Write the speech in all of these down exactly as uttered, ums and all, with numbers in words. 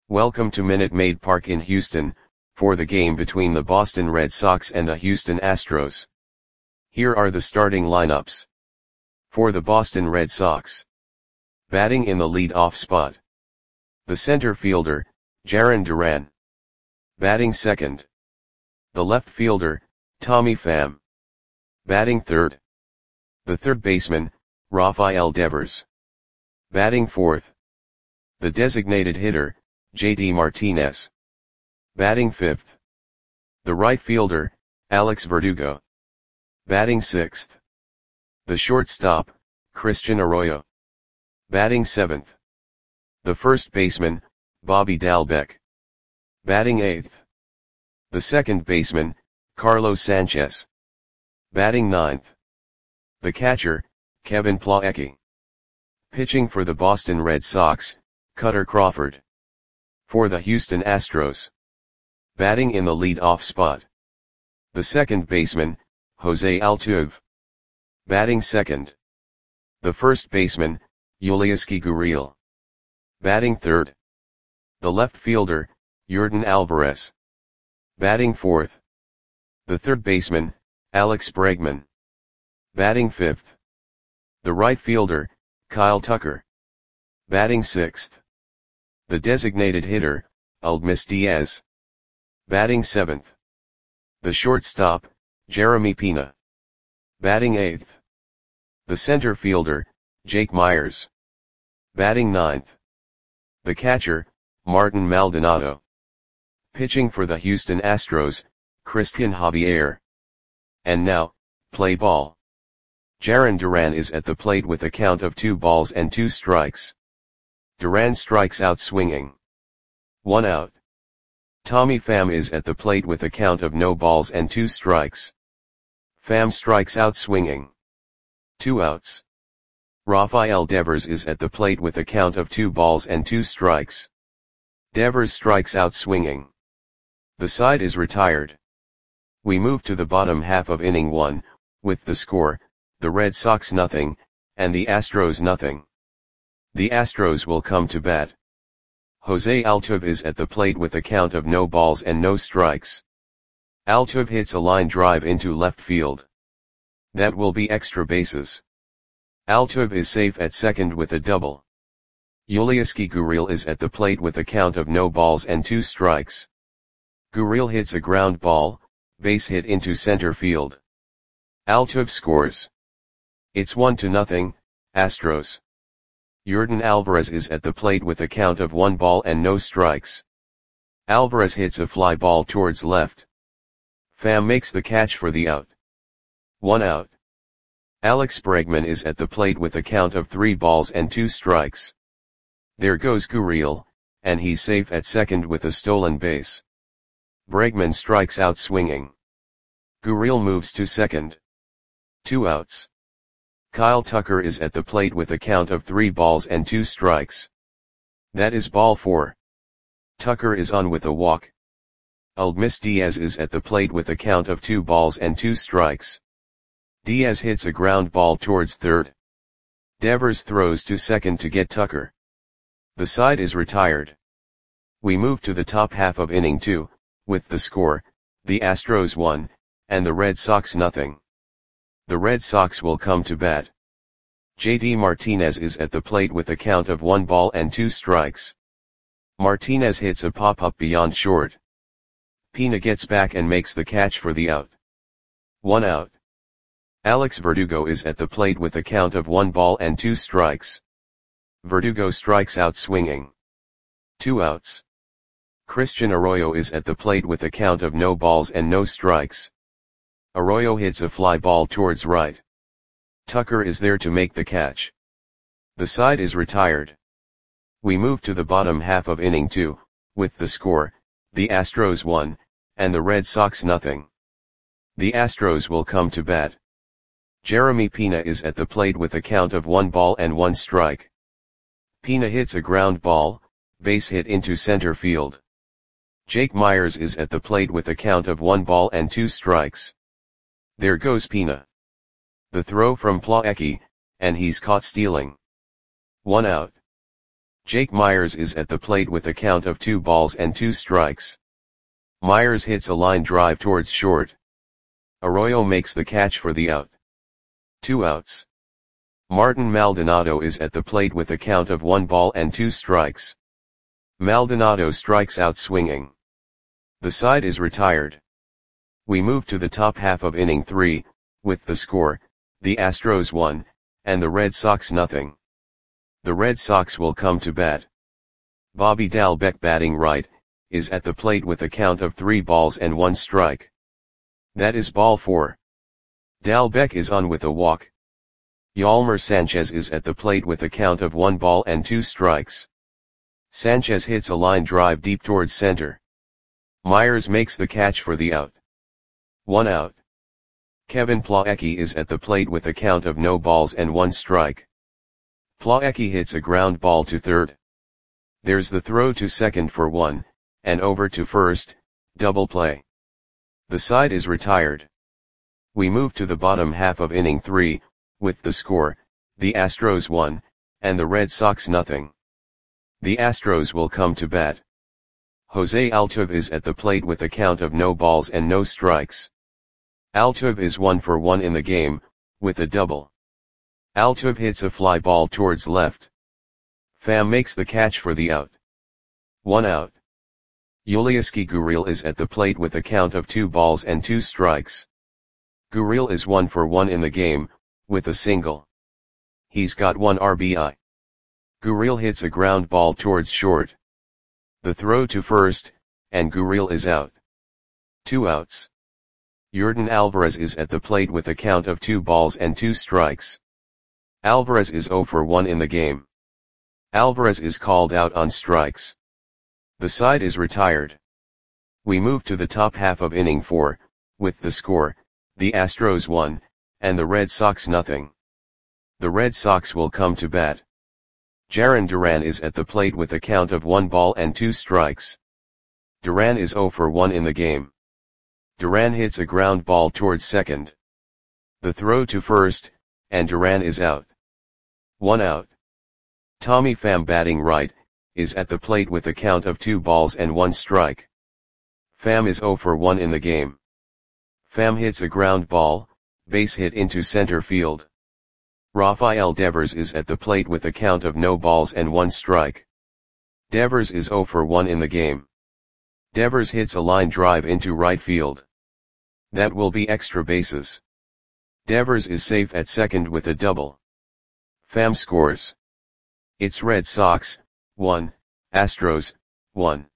Welcome to Minute Maid Park in Houston, for the game between the Boston Red Sox and the Houston Astros. Here are the starting lineups. For the Boston Red Sox. Batting in the lead-off spot. The center fielder, Jarren Duran. Batting second. The left fielder, Tommy Pham. Batting third. The third baseman, Rafael Devers. Batting fourth. The designated hitter, J D Martinez. Batting fifth. The right fielder, Alex Verdugo. Batting sixth. The shortstop, Christian Arroyo. Batting seventh. The first baseman, Bobby Dalbec. Batting eighth. The second baseman, Carlos Sanchez. Batting ninth. The catcher, Kevin Plawecki. Pitching for the Boston Red Sox, Kutter Crawford. For the Houston Astros. Batting in the lead-off spot. The second baseman, Jose Altuve. Batting second. The first baseman, Yulieski Gurriel. Batting third. The left fielder, Yordan Alvarez. Batting fourth. The third baseman, Alex Bregman. Batting fifth. The right fielder, Kyle Tucker. Batting sixth. The designated hitter, Aledmys Diaz. Batting seventh. The shortstop, Jeremy Pena. Batting eighth. The center fielder, Jake Meyers. Batting ninth. The catcher, Martin Maldonado. Pitching for the Houston Astros, Christian Javier. And now, play ball. Jarren Duran is at the plate with a count of two balls and two strikes. Duran strikes out swinging. One out. Tommy Pham is at the plate with a count of no balls and two strikes. Pham strikes out swinging. Two outs. Rafael Devers is at the plate with a count of two balls and two strikes. Devers strikes out swinging. The side is retired. We move to the bottom half of inning one, with the score, the Red Sox nothing, and the Astros nothing. The Astros will come to bat. Jose Altuve is at the plate with a count of no balls and no strikes. Altuve hits a line drive into left field. That will be extra bases. Altuve is safe at second with a double. Yulieski Gurriel is at the plate with a count of no balls and two strikes. Gurriel hits a ground ball, base hit into center field. Altuve scores. It's one to nothing, Astros. Yordan Alvarez is at the plate with a count of one ball and no strikes. Alvarez hits a fly ball towards left. Pham makes the catch for the out. One out. Alex Bregman is at the plate with a count of three balls and two strikes. There goes Gurriel, and he's safe at second with a stolen base. Bregman strikes out swinging. Gurriel moves to second. Two outs. Kyle Tucker is at the plate with a count of three balls and two strikes. That is ball four. Tucker is on with a walk. Aledmys Diaz is at the plate with a count of two balls and two strikes. Diaz hits a ground ball towards third. Devers throws to second to get Tucker. The side is retired. We move to the top half of inning two, with the score, the Astros one, and the Red Sox nothing. The Red Sox will come to bat. J D Martinez is at the plate with a count of one ball and two strikes. Martinez hits a pop-up beyond short. Pena gets back and makes the catch for the out. One out. Alex Verdugo is at the plate with a count of one ball and two strikes. Verdugo strikes out swinging. Two outs. Christian Arroyo is at the plate with a count of no balls and no strikes. Arroyo hits a fly ball towards right. Tucker is there to make the catch. The side is retired. We move to the bottom half of inning two, with the score, the Astros one, and the Red Sox nothing. The Astros will come to bat. Jeremy Pena is at the plate with a count of one ball and one strike. Pena hits a ground ball, base hit into center field. Jake Meyers is at the plate with a count of one ball and two strikes. There goes Pena. The throw from Plawecki, and he's caught stealing. One out. Jake Myers is at the plate with a count of two balls and two strikes. Myers hits a line drive towards short. Arroyo makes the catch for the out. Two outs. Martin Maldonado is at the plate with a count of one ball and two strikes. Maldonado strikes out swinging. The side is retired. We move to the top half of inning three, with the score, the Astros one, and the Red Sox nothing. The Red Sox will come to bat. Bobby Dalbec, batting right, is at the plate with a count of three balls and one strike. That is ball four. Dalbec is on with a walk. Yolmer Sanchez is at the plate with a count of one ball and two strikes. Sanchez hits a line drive deep towards center. Myers makes the catch for the out. One out. Kevin Plawecki is at the plate with a count of no balls and one strike. Plawecki hits a ground ball to third. There's the throw to second for one, and over to first, double play. The side is retired. We move to the bottom half of inning three, with the score, the Astros one, and the Red Sox nothing. The Astros will come to bat. Jose Altuve is at the plate with a count of no balls and no strikes. Altuve is one for one in the game, with a double. Altuve hits a fly ball towards left. Pham makes the catch for the out. One out. Yulieski Gurriel is at the plate with a count of two balls and two strikes. Gurriel is one for one in the game, with a single. He's got one R B I. Gurriel hits a ground ball towards short. The throw to first, and Gurriel is out. Two outs. Yordan Alvarez is at the plate with a count of two balls and two strikes. Alvarez is zero for one in the game. Alvarez is called out on strikes. The side is retired. We move to the top half of inning four, with the score, the Astros one, and the Red Sox nothing. The Red Sox will come to bat. Jarren Duran is at the plate with a count of one ball and two strikes. Duran is zero for one in the game. Duran hits a ground ball towards second. The throw to first, and Duran is out. One out. Tommy Pham, batting right, is at the plate with a count of two balls and one strike. Pham is zero for one in the game. Pham hits a ground ball, base hit into center field. Rafael Devers is at the plate with a count of no balls and one strike. Devers is zero for one in the game. Devers hits a line drive into right field. That will be extra bases. Devers is safe at second with a double. Pham scores. It's Red Sox, one, Astros, one.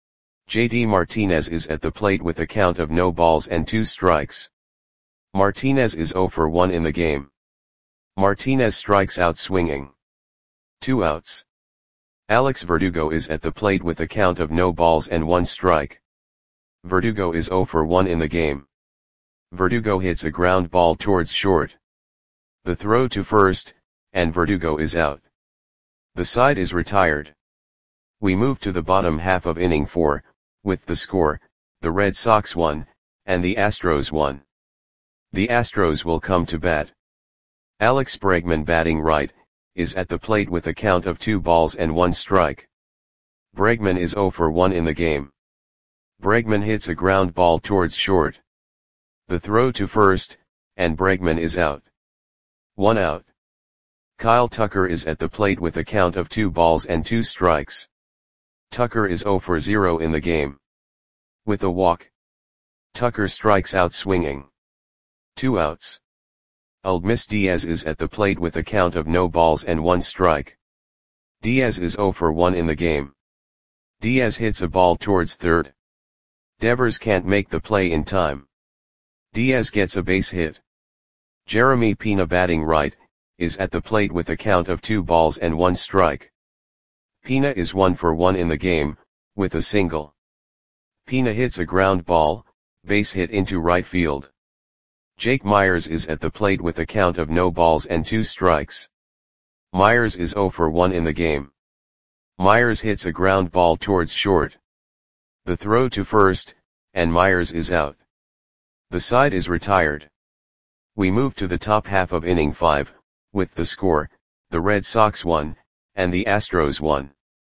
J D Martinez is at the plate with a count of no balls and two strikes. Martinez is zero for one in the game. Martinez strikes out swinging. Two outs. Alex Verdugo is at the plate with a count of no balls and one strike. Verdugo is zero for one in the game. Verdugo hits a ground ball towards short. The throw to first, and Verdugo is out. The side is retired. We move to the bottom half of inning four, with the score, the Red Sox one, and the Astros one. The Astros will come to bat. Alex Bregman, batting right, is at the plate with a count of two balls and one strike. Bregman is zero for one in the game. Bregman hits a ground ball towards short. The throw to first, and Bregman is out. One out. Kyle Tucker is at the plate with a count of two balls and two strikes. Tucker is zero for zero in the game. With a walk. Tucker strikes out swinging. Two outs. Aledmys Diaz is at the plate with a count of no balls and one strike. Diaz is zero for one in the game. Diaz hits a ball towards third. Devers can't make the play in time. Diaz gets a base hit. Jeremy Pena, batting right, is at the plate with a count of two balls and one strike. Pena is one for one in the game, with a single. Pena hits a ground ball, base hit into right field. Jake Myers is at the plate with a count of no balls and two strikes. Myers is zero for one in the game. Myers hits a ground ball towards short. The throw to first, and Myers is out. The side is retired. We move to the top half of inning five, with the score, the Red Sox one, and the Astros one.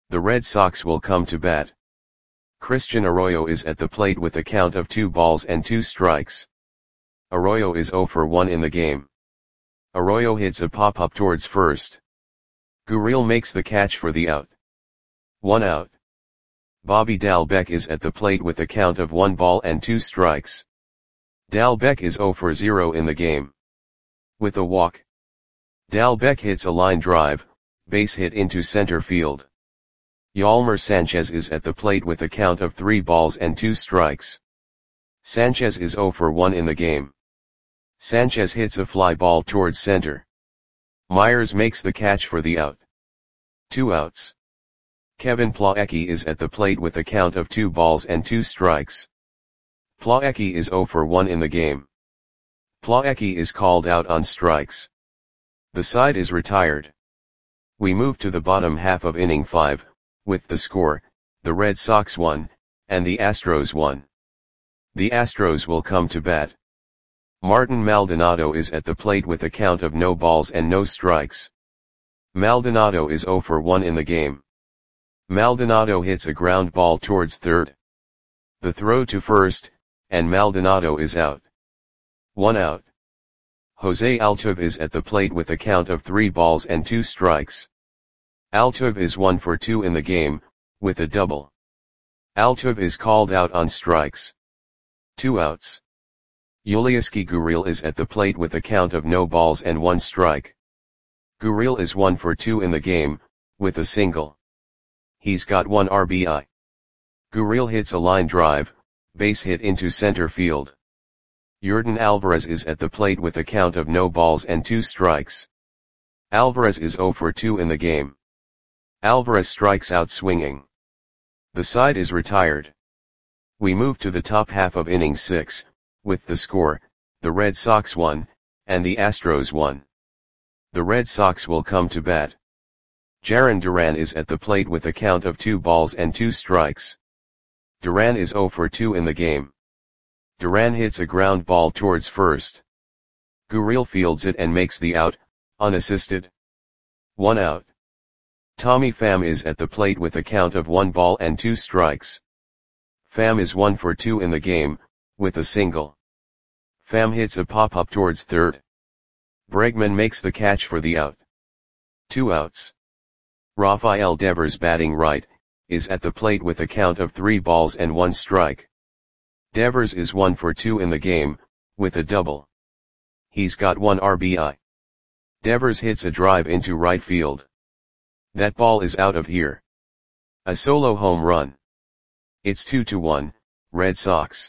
The Red Sox will come to bat. Christian Arroyo is at the plate with a count of two balls and two strikes. Arroyo is zero for one in the game. Arroyo hits a pop-up towards first. Gurriel makes the catch for the out. One out. Bobby Dalbec is at the plate with a count of one ball and two strikes. Dalbec is zero for zero in the game. With a walk. Dalbec hits a line drive, base hit into center field. Yolmer Sanchez is at the plate with a count of three balls and two strikes. Sanchez is zero for one in the game. Sanchez hits a fly ball towards center. Myers makes the catch for the out. Two outs. Kevin Plawecki is at the plate with a count of two balls and two strikes. Plawecki is zero for one in the game. Plawecki is called out on strikes. The side is retired. We move to the bottom half of inning five, with the score, the Red Sox won, and the Astros won. The Astros will come to bat. Martin Maldonado is at the plate with a count of no balls and no strikes. Maldonado is zero for one in the game. Maldonado hits a ground ball towards third. The throw to first, and Maldonado is out. One out. Jose Altuve is at the plate with a count of three balls and two strikes. Altuve is one for two in the game, with a double. Altuve is called out on strikes. Two outs. Yulieski Gurriel is at the plate with a count of no balls and one strike. Gurriel is one for two in the game, with a single. He's got one R B I. Gurriel hits a line drive, base hit into center field. Yordan Alvarez is at the plate with a count of no balls and two strikes. Alvarez is zero for two in the game. Alvarez strikes out swinging. The side is retired. We move to the top half of inning six, with the score, the Red Sox won, and the Astros won. The Red Sox will come to bat. Jarren Duran is at the plate with a count of two balls and two strikes. Duran is zero for two in the game. Duran hits a ground ball towards first. Gurriel fields it and makes the out, unassisted. One out. Tommy Pham is at the plate with a count of one ball and two strikes. Pham is one for two in the game, with a single. Pham hits a pop-up towards third. Bregman makes the catch for the out. Two outs. Rafael Devers, batting right, is at the plate with a count of three balls and one strike. Devers is one for two in the game, with a double. He's got one R B I. Devers hits a drive into right field. That ball is out of here. A solo home run. It's two to one, Red Sox.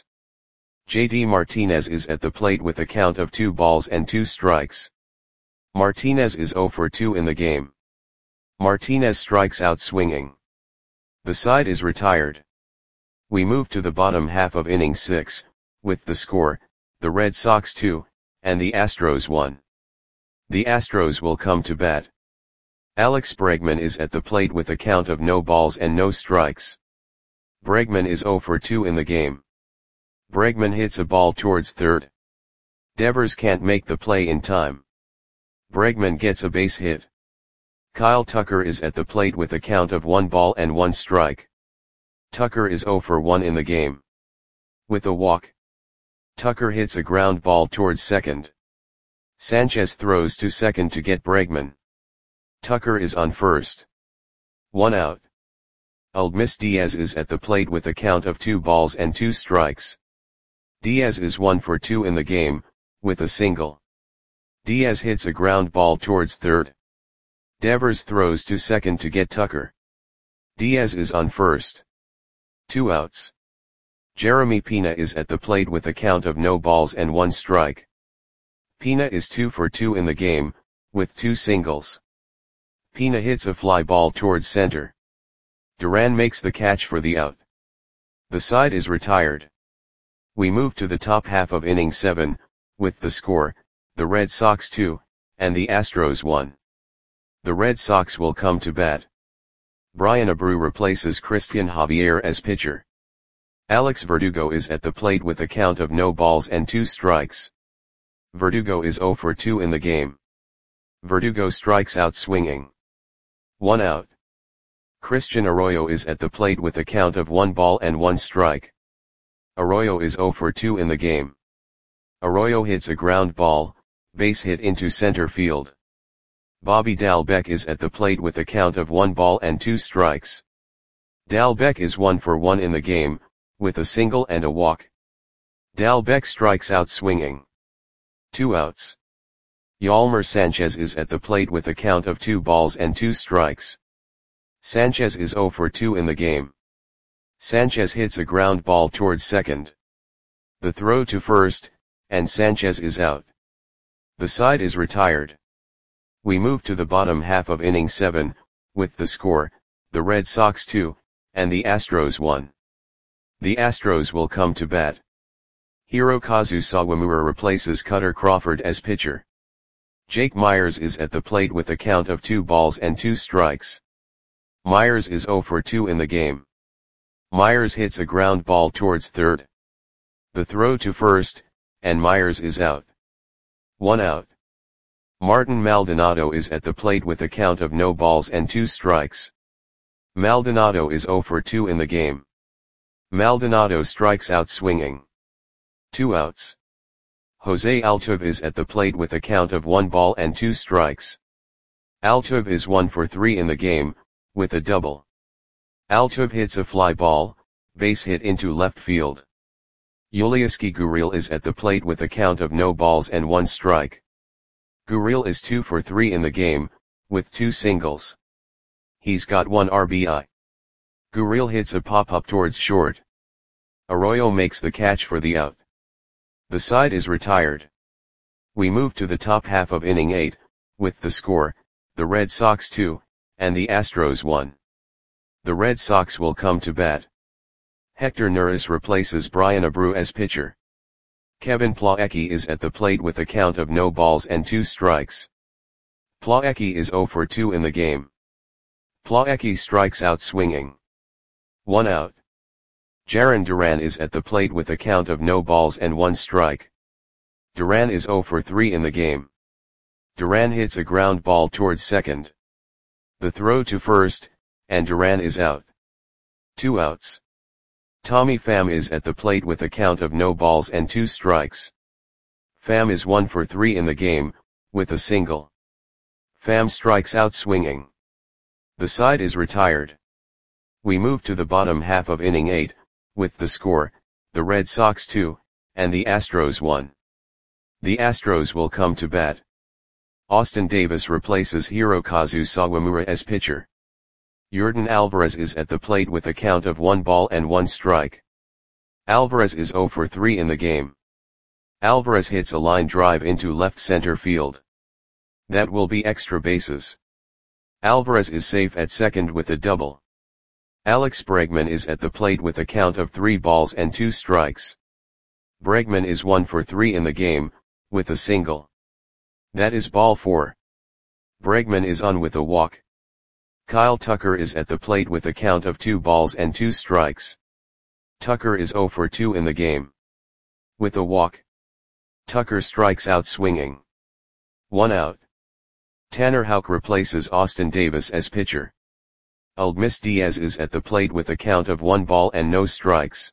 J D Martinez is at the plate with a count of two balls and two strikes. Martinez is zero for two in the game. Martinez strikes out swinging. The side is retired. We move to the bottom half of inning six, with the score, the Red Sox two, and the Astros one. The Astros will come to bat. Alex Bregman is at the plate with a count of no balls and no strikes. Bregman is zero for two in the game. Bregman hits a ball towards third. Devers can't make the play in time. Bregman gets a base hit. Kyle Tucker is at the plate with a count of one ball and one strike. Tucker is zero for one in the game. With a walk. Tucker hits a ground ball towards second. Sanchez throws to second to get Bregman. Tucker is on first. One out. Aledmys Diaz is at the plate with a count of two balls and two strikes. Diaz is one for two in the game, with a single. Diaz hits a ground ball towards third. Devers throws to second to get Tucker. Diaz is on first. Two outs. Jeremy Pena is at the plate with a count of no balls and one strike. Pena is two for two in the game, with two singles. Pena hits a fly ball towards center. Duran makes the catch for the out. The side is retired. We move to the top half of inning seven, with the score, the Red Sox two, and the Astros one. The Red Sox will come to bat. Brian Abreu replaces Christian Javier as pitcher. Alex Verdugo is at the plate with a count of no balls and two strikes. Verdugo is zero for two in the game. Verdugo strikes out swinging. One out. Christian Arroyo is at the plate with a count of one ball and one strike. Arroyo is zero for two in the game. Arroyo hits a ground ball, base hit into center field. Bobby Dalbec is at the plate with a count of one ball and two strikes. Dalbec is one for one in the game, with a single and a walk. Dalbec strikes out swinging. Two outs. Yolmer Sanchez is at the plate with a count of two balls and two strikes. Sanchez is zero for two in the game. Sanchez hits a ground ball towards second. The throw to first, and Sanchez is out. The side is retired. We move to the bottom half of inning seven, with the score, the Red Sox two, and the Astros one. The Astros will come to bat. Hirokazu Sawamura replaces Cutter Crawford as pitcher. Jake Myers is at the plate with a count of two balls and two strikes. Myers is zero for two in the game. Myers hits a ground ball towards third. The throw to first, and Myers is out. One out. Martin Maldonado is at the plate with a count of no balls and two strikes. Maldonado is zero for two in the game. Maldonado strikes out swinging. Two outs. Jose Altuve is at the plate with a count of one ball and two strikes. Altuve is one for three in the game, with a double. Altuve hits a fly ball, base hit into left field. Yulieski Gurriel is at the plate with a count of no balls and one strike. Gurriel is two for three in the game, with two singles. He's got one R B I. Gurriel hits a pop-up towards short. Arroyo makes the catch for the out. The side is retired. We move to the top half of inning eight, with the score, the Red Sox two, and the Astros one. The Red Sox will come to bat. Hector Neris replaces Brian Abreu as pitcher. Kevin Plawecki is at the plate with a count of no balls and two strikes. Plawecki is zero for two in the game. Plawecki strikes out swinging. One out. Jarren Duran is at the plate with a count of no balls and one strike. Duran is zero for three in the game. Duran hits a ground ball towards second. The throw to first, and Duran is out. Two outs. Tommy Pham is at the plate with a count of no balls and two strikes. Pham is one for three in the game, with a single. Pham strikes out swinging. The side is retired. We move to the bottom half of inning eight, with the score, the Red Sox two, and the Astros one. The Astros will come to bat. Austin Davis replaces Hirokazu Sawamura as pitcher. Yordan Alvarez is at the plate with a count of one ball and one strike. Alvarez is zero for three in the game. Alvarez hits a line drive into left center field. That will be extra bases. Alvarez is safe at second with a double. Alex Bregman is at the plate with a count of three balls and two strikes. Bregman is one for three in the game, with a single. That is ball four. Bregman is on with a walk. Kyle Tucker is at the plate with a count of two balls and two strikes. Tucker is zero for two in the game. With a walk. Tucker strikes out swinging. One out. Tanner Houck replaces Austin Davis as pitcher. Aledmys Diaz is at the plate with a count of one ball and no strikes.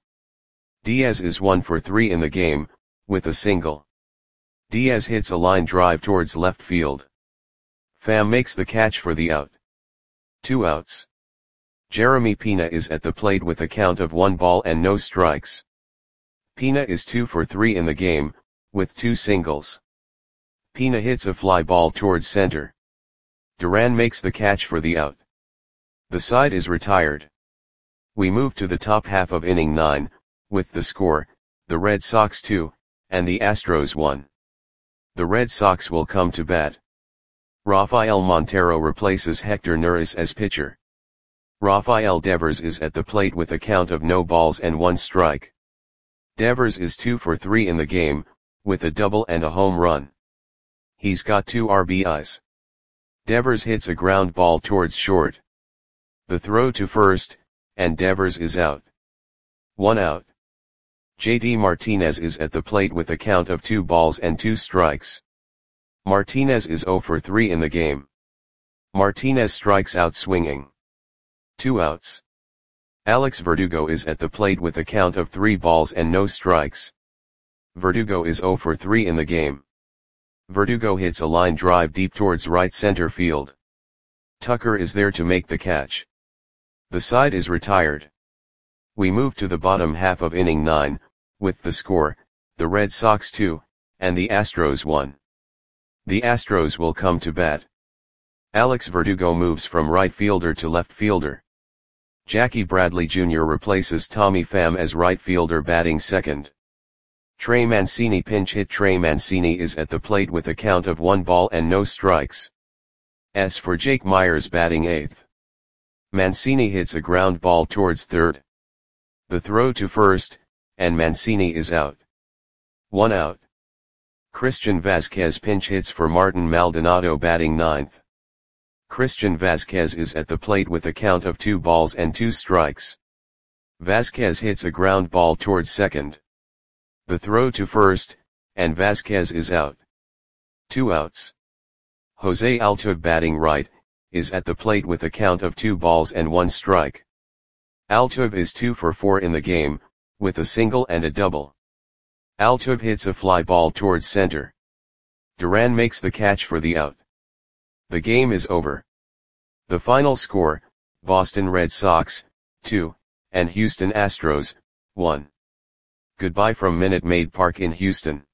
Diaz is one for three in the game, with a single. Diaz hits a line drive towards left field. Pham makes the catch for the out. Two outs. Jeremy Pena is at the plate with a count of one ball and no strikes. Pena is two for three in the game, with two singles. Pena hits a fly ball towards center. Duran makes the catch for the out. The side is retired. We move to the top half of inning nine, with the score, the Red Sox two, and the Astros one. The Red Sox will come to bat. Rafael Montero replaces Hector Neris as pitcher. Rafael Devers is at the plate with a count of no balls and one strike. Devers is two for three in the game, with a double and a home run. He's got two R B Is. Devers hits a ground ball towards short. The throw to first, and Devers is out. One out. J D Martinez is at the plate with a count of two balls and two strikes. Martinez is zero for three in the game. Martinez strikes out swinging. Two outs. Alex Verdugo is at the plate with a count of three balls and no strikes. Verdugo is zero for three in the game. Verdugo hits a line drive deep towards right center field. Tucker is there to make the catch. The side is retired. We move to the bottom half of inning nine, with the score, the Red Sox two, and the Astros one. The Astros will come to bat. Alex Verdugo moves from right fielder to left fielder. Jackie Bradley Junior replaces Tommy Pham as right fielder batting second. Trey Mancini pinch hit. Trey Mancini is at the plate with a count of one ball and no strikes. S for Jake Meyers batting eighth. Mancini hits a ground ball towards third. The throw to first, and Mancini is out. One out. Christian Vazquez pinch hits for Martin Maldonado batting ninth. Christian Vazquez is at the plate with a count of two balls and two strikes. Vazquez hits a ground ball towards second. The throw to first, and Vazquez is out. Two outs. Jose Altuve batting right, is at the plate with a count of two balls and one strike. Altuve is two for four in the game, with a single and a double. Altuve hits a fly ball towards center. Duran makes the catch for the out. The game is over. The final score, Boston Red Sox, two, and Houston Astros, one. Goodbye from Minute Maid Park in Houston.